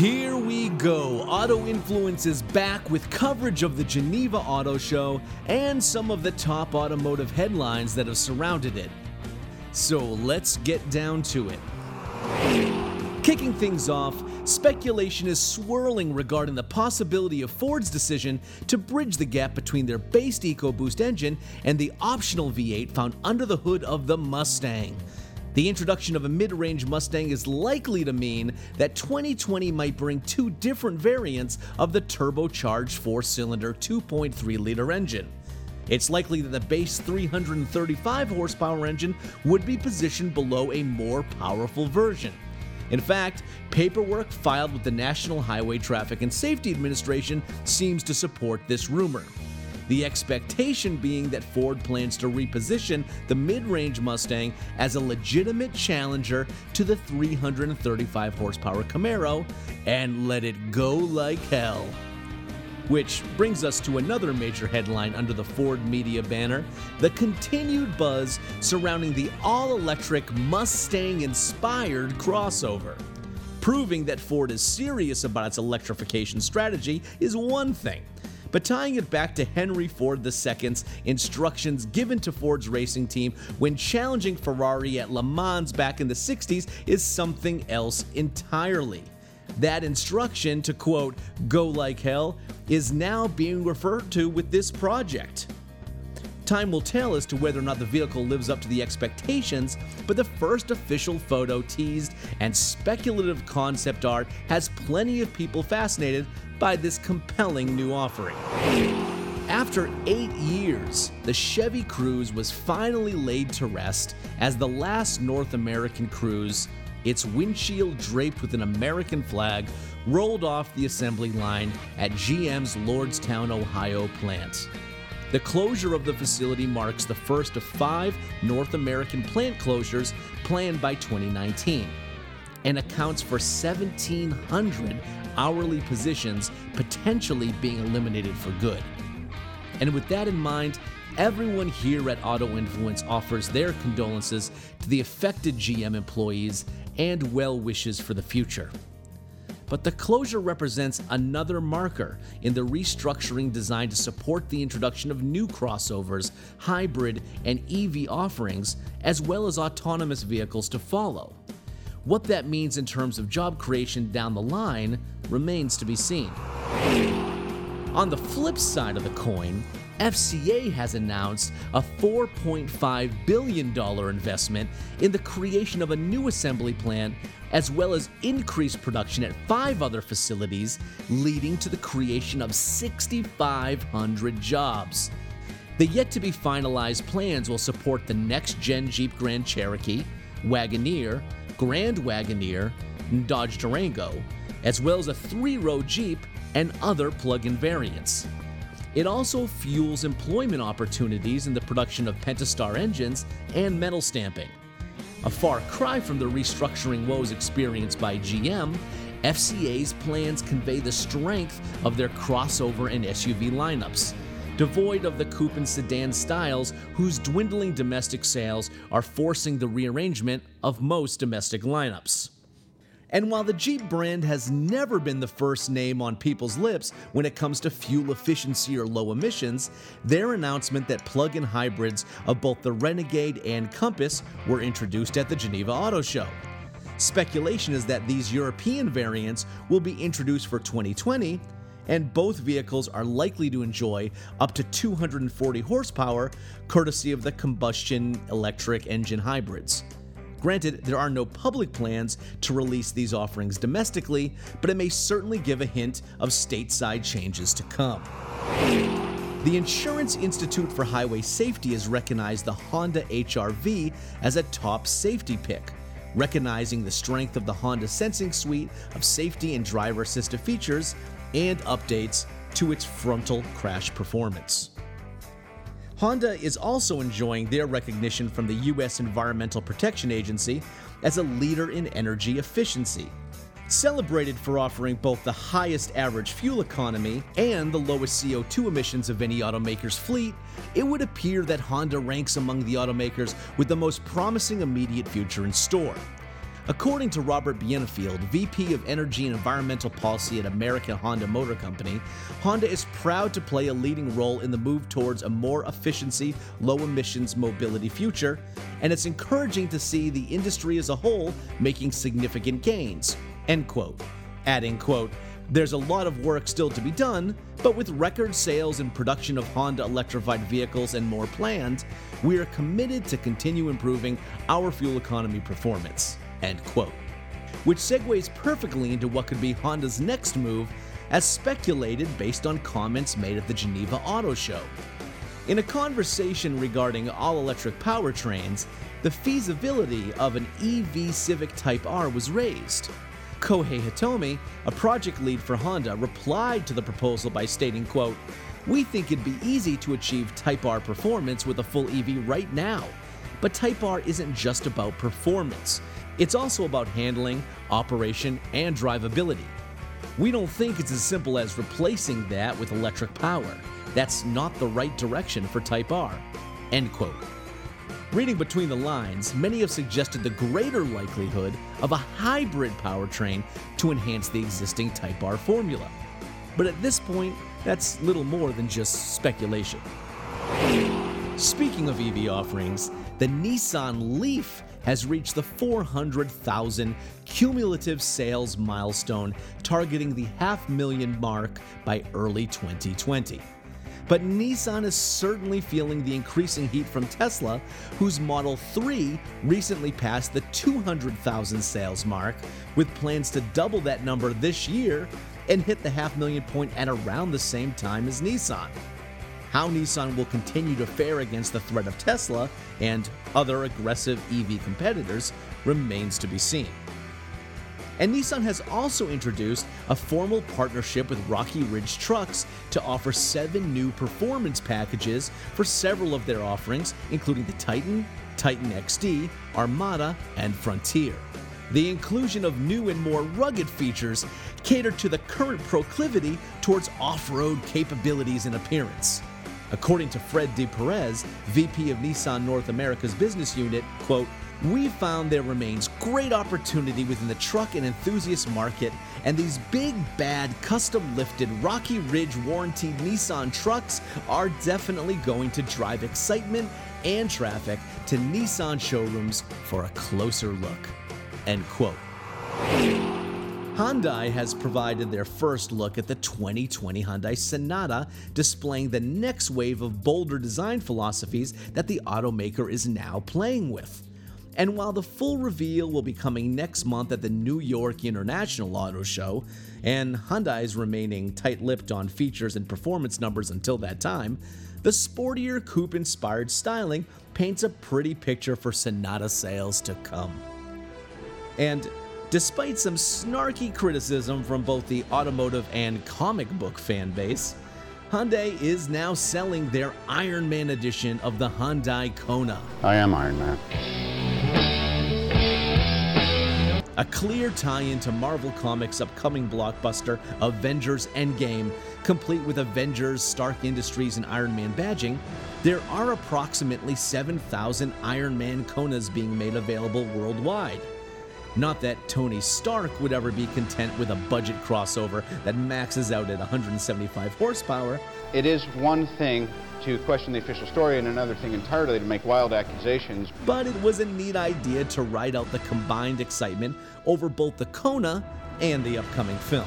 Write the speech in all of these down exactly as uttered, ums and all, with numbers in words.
Here we go. Auto Influence is back with coverage of the Geneva Auto Show and some of the top automotive headlines that have surrounded it. So let's get down to it. Kicking things off, speculation is swirling regarding the possibility of Ford's decision to bridge the gap between their based EcoBoost engine and the optional V eight found under the hood of the Mustang. The introduction of a mid-range Mustang is likely to mean that twenty twenty might bring two different variants of the turbocharged four-cylinder two point three liter engine. It's likely that the base three hundred thirty-five horsepower engine would be positioned below a more powerful version. In fact, paperwork filed with the National Highway Traffic and Safety Administration seems to support this rumor. The expectation being that Ford plans to reposition the mid-range Mustang as a legitimate challenger to the three hundred thirty-five horsepower Camaro and let it go like hell. Which brings us to another major headline under the Ford media banner, the continued buzz surrounding the all-electric Mustang-inspired crossover. Proving that Ford is serious about its electrification strategy is one thing, but tying it back to Henry Ford the Second's instructions given to Ford's racing team when challenging Ferrari at Le Mans back in the sixties is something else entirely. That instruction to, quote, go like hell, is now being referred to with this project. Time will tell as to whether or not the vehicle lives up to the expectations, but the first official photo teased and speculative concept art has plenty of people fascinated by this compelling new offering. After eight years, the Chevy Cruze was finally laid to rest as the last North American Cruze, its windshield draped with an American flag, rolled off the assembly line at G M's Lordstown, Ohio plant. The closure of the facility marks the first of five North American plant closures planned by twenty nineteen and accounts for seventeen hundred hourly positions potentially being eliminated for good. And with that in mind, everyone here at Auto Influence offers their condolences to the affected G M employees and well wishes for the future. But the closure represents another marker in the restructuring designed to support the introduction of new crossovers, hybrid, and E V offerings, as well as autonomous vehicles to follow. What that means in terms of job creation down the line remains to be seen. On the flip side of the coin, F C A has announced a four point five billion dollars investment in the creation of a new assembly plant, as well as increased production at five other facilities, leading to the creation of six thousand five hundred jobs. The yet-to-be-finalized plans will support the next-gen Jeep Grand Cherokee, Wagoneer, Grand Wagoneer, and Dodge Durango, as well as a three-row Jeep and other plug-in variants. It also fuels employment opportunities in the production of Pentastar engines and metal stamping. A far cry from the restructuring woes experienced by G M, F C A's plans convey the strength of their crossover and S U V lineups, devoid of the coupe and sedan styles whose dwindling domestic sales are forcing the rearrangement of most domestic lineups. And while the Jeep brand has never been the first name on people's lips when it comes to fuel efficiency or low emissions, their announcement that plug-in hybrids of both the Renegade and Compass were introduced at the Geneva Auto Show. Speculation is that these European variants will be introduced for twenty twenty, and both vehicles are likely to enjoy up to two hundred forty horsepower, courtesy of the combustion electric engine hybrids. Granted, there are no public plans to release these offerings domestically, but it may certainly give a hint of stateside changes to come. The Insurance Institute for Highway Safety has recognized the Honda H R V as a top safety pick, recognizing the strength of the Honda Sensing Suite of safety and driver assistive features and updates to its frontal crash performance. Honda is also enjoying their recognition from the U S Environmental Protection Agency as a leader in energy efficiency. Celebrated for offering both the highest average fuel economy and the lowest C O two emissions of any automaker's fleet, it would appear that Honda ranks among the automakers with the most promising immediate future in store. According to Robert Bienenfeld, V P of Energy and Environmental Policy at American Honda Motor Company, Honda is proud to play a leading role in the move towards a more efficiency, low-emissions mobility future, and it's encouraging to see the industry as a whole making significant gains, end quote. Adding, quote, "There's a lot of work still to be done, but with record sales and production of Honda electrified vehicles and more planned, we are committed to continue improving our fuel economy performance," end quote. Which segues perfectly into what could be Honda's next move, as speculated based on comments made at the Geneva Auto Show. In a conversation regarding all-electric powertrains, the feasibility of an E V Civic Type R was raised. Kohei Hitomi, a project lead for Honda, replied to the proposal by stating, quote, "We think it'd be easy to achieve Type R performance with a full E V right now. But Type R isn't just about performance. It's also about handling, operation, and drivability. We don't think it's as simple as replacing that with electric power. That's not the right direction for Type R," end quote. Reading between the lines, many have suggested the greater likelihood of a hybrid powertrain to enhance the existing Type R formula. But at this point, that's little more than just speculation. Speaking of E V offerings, the Nissan Leaf has reached the four hundred thousand cumulative sales milestone, targeting the half million mark by early twenty twenty. But Nissan is certainly feeling the increasing heat from Tesla, whose Model three recently passed the two hundred thousand sales mark, with plans to double that number this year and hit the half million point at around the same time as Nissan. How Nissan will continue to fare against the threat of Tesla and other aggressive E V competitors remains to be seen. And Nissan has also introduced a formal partnership with Rocky Ridge Trucks to offer seven new performance packages for several of their offerings, including the Titan, Titan X D, Armada, and Frontier. The inclusion of new and more rugged features cater to the current proclivity towards off-road capabilities and appearance. According to Fred De Perez, V P of Nissan North America's business unit, quote, "We found there remains great opportunity within the truck and enthusiast market, and these big, bad, custom-lifted, Rocky Ridge warranted Nissan trucks are definitely going to drive excitement and traffic to Nissan showrooms for a closer look," end quote. Hyundai has provided their first look at the twenty twenty Hyundai Sonata, displaying the next wave of bolder design philosophies that the automaker is now playing with. And while the full reveal will be coming next month at the New York International Auto Show, and Hyundai is remaining tight-lipped on features and performance numbers until that time, the sportier coupe-inspired styling paints a pretty picture for Sonata sales to come. And despite some snarky criticism from both the automotive and comic book fan base, Hyundai is now selling their Iron Man edition of the Hyundai Kona. I am Iron Man. A clear tie-in to Marvel Comics' upcoming blockbuster Avengers Endgame, complete with Avengers, Stark Industries, and Iron Man badging, there are approximately seven thousand Iron Man Konas being made available worldwide. Not that Tony Stark would ever be content with a budget crossover that maxes out at one hundred seventy-five horsepower. It is one thing to question the official story and another thing entirely to make wild accusations. But it was a neat idea to ride out the combined excitement over both the Kona and the upcoming film.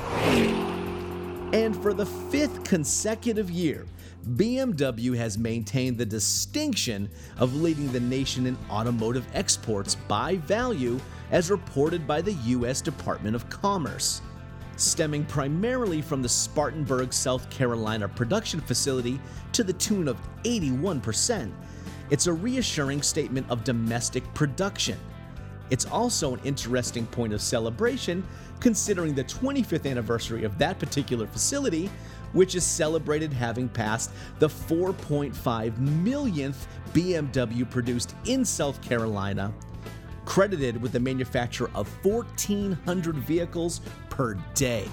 And for the fifth consecutive year, B M W has maintained the distinction of leading the nation in automotive exports by value, as reported by the U S Department of Commerce. Stemming primarily from the Spartanburg, South Carolina production facility to the tune of eighty-one percent, it's a reassuring statement of domestic production. It's also an interesting point of celebration, considering the twenty-fifth anniversary of that particular facility, which is celebrated having passed the four point five millionth B M W produced in South Carolina, credited with the manufacture of fourteen hundred vehicles per day.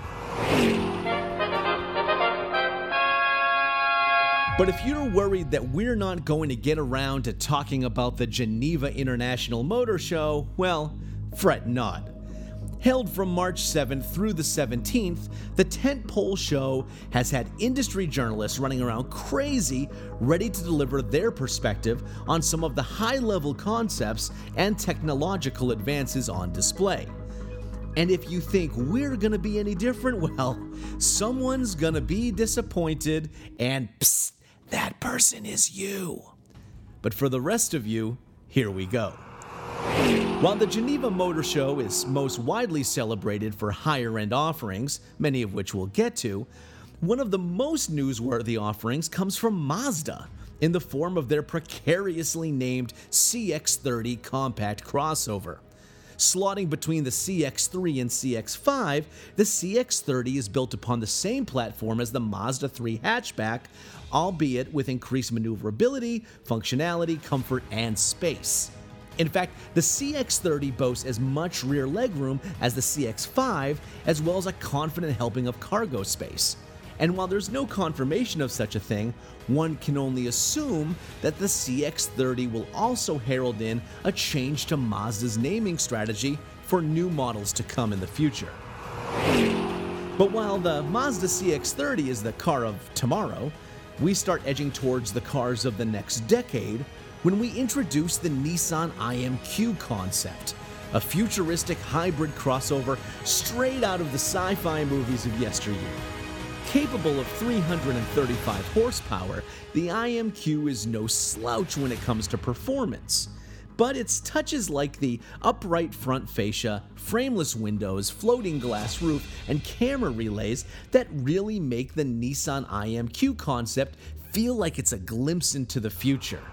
But if you're worried that we're not going to get around to talking about the Geneva International Motor Show, well, Fret not. Held from March seventh through the seventeenth, the tentpole show has had industry journalists running around crazy, ready to deliver their perspective on some of the high-level concepts and technological advances on display. And if you think we're gonna be any different, well, someone's gonna be disappointed, and psst, that person is you. But for the rest of you, here we go. While the Geneva Motor Show is most widely celebrated for higher-end offerings, many of which we'll get to, one of the most newsworthy offerings comes from Mazda in the form of their precariously named C X thirty compact crossover. Slotting between the C X three and C X five, the C X thirty is built upon the same platform as the Mazda three hatchback, albeit with increased maneuverability, functionality, comfort, and space. In fact, the C X thirty boasts as much rear legroom as the C X five, as well as a confident helping of cargo space. And while there's no confirmation of such a thing, one can only assume that the C X thirty will also herald in a change to Mazda's naming strategy for new models to come in the future. But while the Mazda C X thirty is the car of tomorrow, we start edging towards the cars of the next decade when we introduce the Nissan I M Q concept, a futuristic hybrid crossover straight out of the sci-fi movies of yesteryear. Capable of three hundred thirty-five horsepower, the I M Q is no slouch when it comes to performance. But it's touches like the upright front fascia, frameless windows, floating glass roof, and camera relays that really make the Nissan I M Q concept feel like it's a glimpse into the future.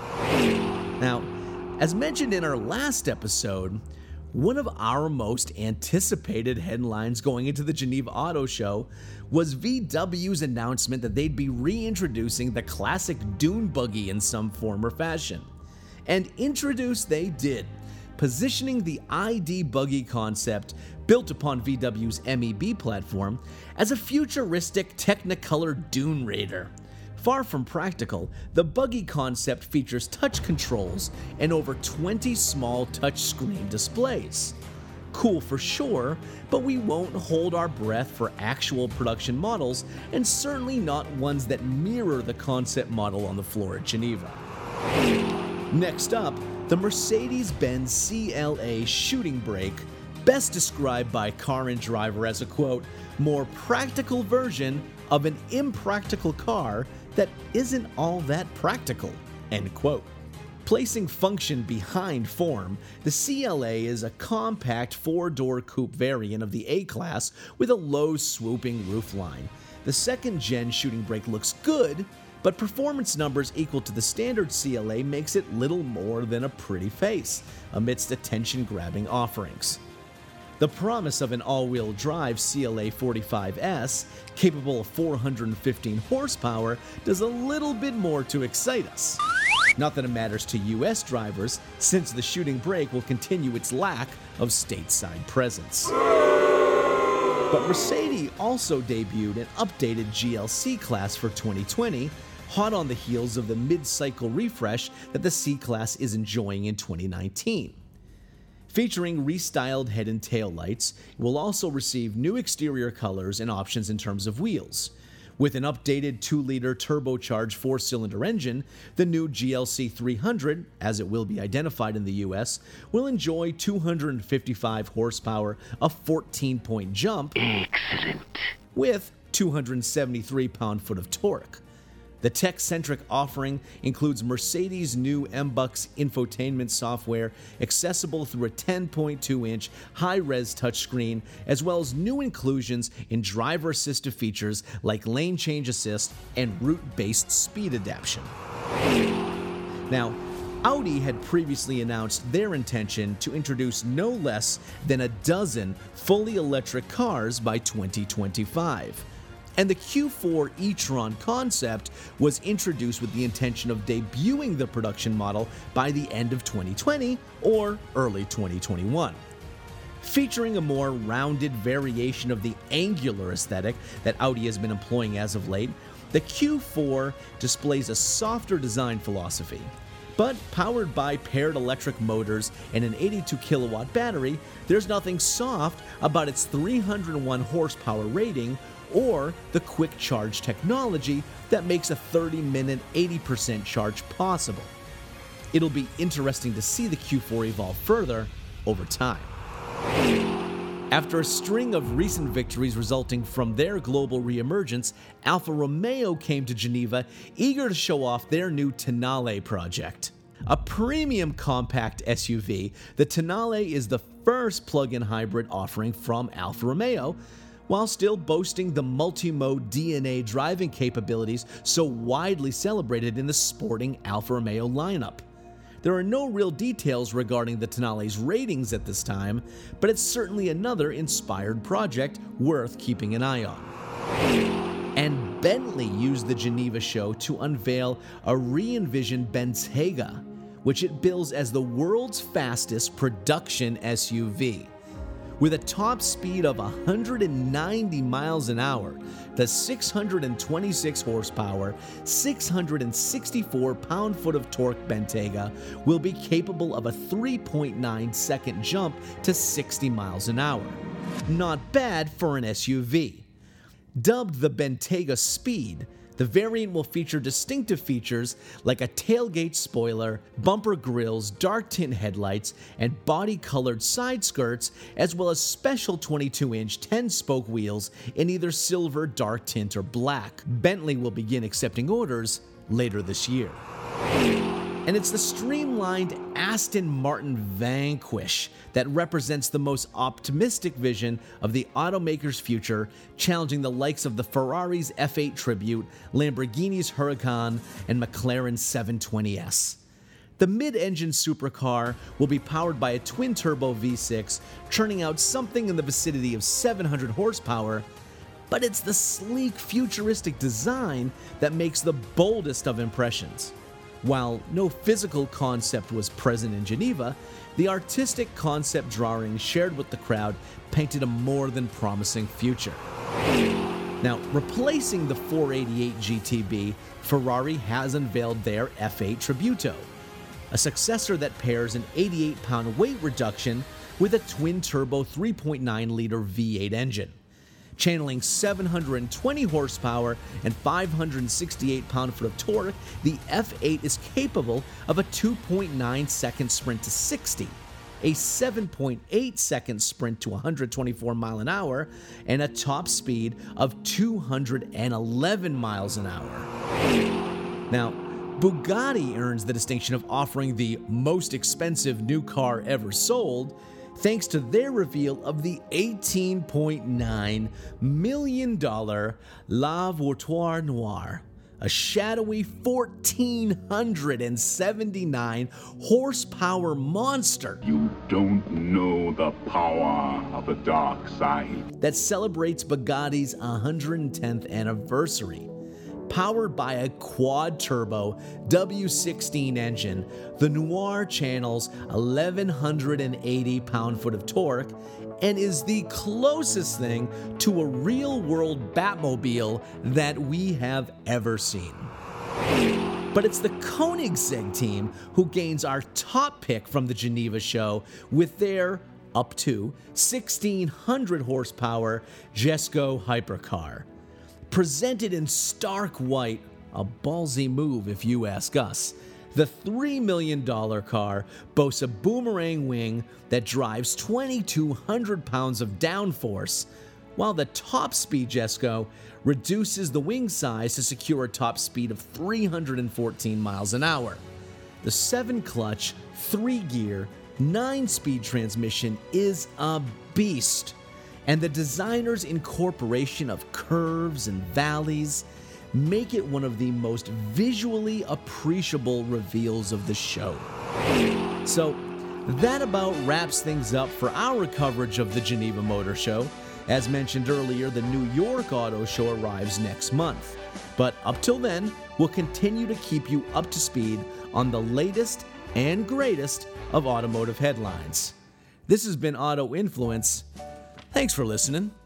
Now, as mentioned in our last episode, one of our most anticipated headlines going into the Geneva Auto Show was V W's announcement that they'd be reintroducing the classic dune buggy in some form or fashion. And introduce they did, positioning the I D buggy concept, built upon V W's M E B platform, as a futuristic Technicolor Dune Raider. Far from practical, the buggy concept features touch controls and over twenty small touchscreen displays. Cool for sure, but we won't hold our breath for actual production models, and certainly not ones that mirror the concept model on the floor at Geneva. Next up, the Mercedes-Benz C L A Shooting Brake, best described by Car and Driver as a, quote, more practical version of an impractical car that isn't all that practical, end quote. Placing function behind form, the C L A is a compact four-door coupe variant of the A-Class with a low swooping roofline. The second-gen Shooting Brake looks good, but performance numbers equal to the standard C L A makes it little more than a pretty face, amidst attention-grabbing offerings. The promise of an all-wheel drive C L A forty-five S, capable of four hundred fifteen horsepower, does a little bit more to excite us. Not that it matters to U S drivers, since the Shooting Brake will continue its lack of stateside presence. But Mercedes also debuted an updated G L C class for twenty twenty, hot on the heels of the mid-cycle refresh that the C-Class is enjoying in twenty nineteen. Featuring restyled head and tail lights, it will also receive new exterior colors and options in terms of wheels. With an updated two liter turbocharged four-cylinder engine, the new G L C three hundred, as it will be identified in the U S, will enjoy two hundred fifty-five horsepower, a fourteen point jump, excellent, with two hundred seventy-three pound-foot of torque. The tech-centric offering includes Mercedes' new M BUX infotainment software, accessible through a ten point two inch high-res touchscreen, as well as new inclusions in driver-assistive features like lane change assist and route-based speed adaptation. Now, Audi had previously announced their intention to introduce no less than a dozen fully electric cars by twenty twenty-five. And the Q four e-tron concept was introduced with the intention of debuting the production model by the end of twenty twenty or early twenty twenty-one. Featuring a more rounded variation of the angular aesthetic that Audi has been employing as of late, the Q four displays a softer design philosophy. But powered by paired electric motors and an eighty-two kilowatt battery, there's nothing soft about its three hundred one horsepower rating or the quick charge technology that makes a thirty minute eighty percent charge possible. It'll be interesting to see the Q four evolve further over time. After a string of recent victories resulting from their global reemergence, Alfa Romeo came to Geneva eager to show off their new Tonale project. A premium compact S U V, the Tonale is the first plug-in hybrid offering from Alfa Romeo, while still boasting the multi-mode D N A driving capabilities so widely celebrated in the sporting Alfa Romeo lineup. There are no real details regarding the Tonale's ratings at this time, but it's certainly another inspired project worth keeping an eye on. And Bentley used the Geneva show to unveil a re-envisioned Bentayga, which it bills as the world's fastest production S U V. With a top speed of one hundred ninety miles an hour, the six hundred twenty-six horsepower, six hundred sixty-four pound-foot of torque Bentayga will be capable of a three point nine second jump to sixty miles an hour. Not bad for an S U V. Dubbed the Bentayga Speed, the variant will feature distinctive features like a tailgate spoiler, bumper grills, dark tint headlights, and body-colored side skirts, as well as special twenty-two inch ten-spoke wheels in either silver, dark tint, or black. Bentley will begin accepting orders later this year. And it's the streamlined Aston Martin Vanquish that represents the most optimistic vision of the automaker's future, challenging the likes of the Ferrari's F eight Tribute, Lamborghini's Huracan, and McLaren's seven twenty S. The mid-engine supercar will be powered by a twin-turbo V six, churning out something in the vicinity of seven hundred horsepower, but it's the sleek, futuristic design that makes the boldest of impressions. While no physical concept was present in Geneva, the artistic concept drawings shared with the crowd painted a more than promising future. Now, replacing the four eighty-eight G T B, Ferrari has unveiled their F eight Tributo, a successor that pairs an eighty-eight pound weight reduction with a twin-turbo three point nine liter V eight engine. Channeling seven hundred twenty horsepower and five hundred sixty-eight pound-foot of torque, the F eight is capable of a two point nine second sprint to sixty, a seven point eight second sprint to one hundred twenty-four miles an hour, and a top speed of two hundred eleven miles an hour. Now, Bugatti earns the distinction of offering the most expensive new car ever sold, thanks to their reveal of the eighteen point nine million dollars La Voiture Noire, a shadowy one thousand four hundred seventy-nine horsepower monster. You don't know the power of the dark side. That celebrates Bugatti's one hundred tenth anniversary. Powered by a quad-turbo W sixteen engine, the Noir channels eleven eighty pound-foot of torque and is the closest thing to a real-world Batmobile that we have ever seen. But it's the Koenigsegg team who gains our top pick from the Geneva show with their up to sixteen hundred horsepower Jesko hypercar. Presented in stark white, a ballsy move if you ask us, the three million dollars car boasts a boomerang wing that drives twenty-two hundred pounds of downforce, while the top-speed Jesko reduces the wing size to secure a top speed of three hundred fourteen miles an hour. The seven-clutch, three-gear, nine-speed transmission is a beast, and the designer's incorporation of curves and valleys make it one of the most visually appreciable reveals of the show. So that about wraps things up for our coverage of the Geneva Motor Show. As mentioned earlier, the New York Auto Show arrives next month. But up till then, we'll continue to keep you up to speed on the latest and greatest of automotive headlines. This has been Auto Influence. Thanks for listening.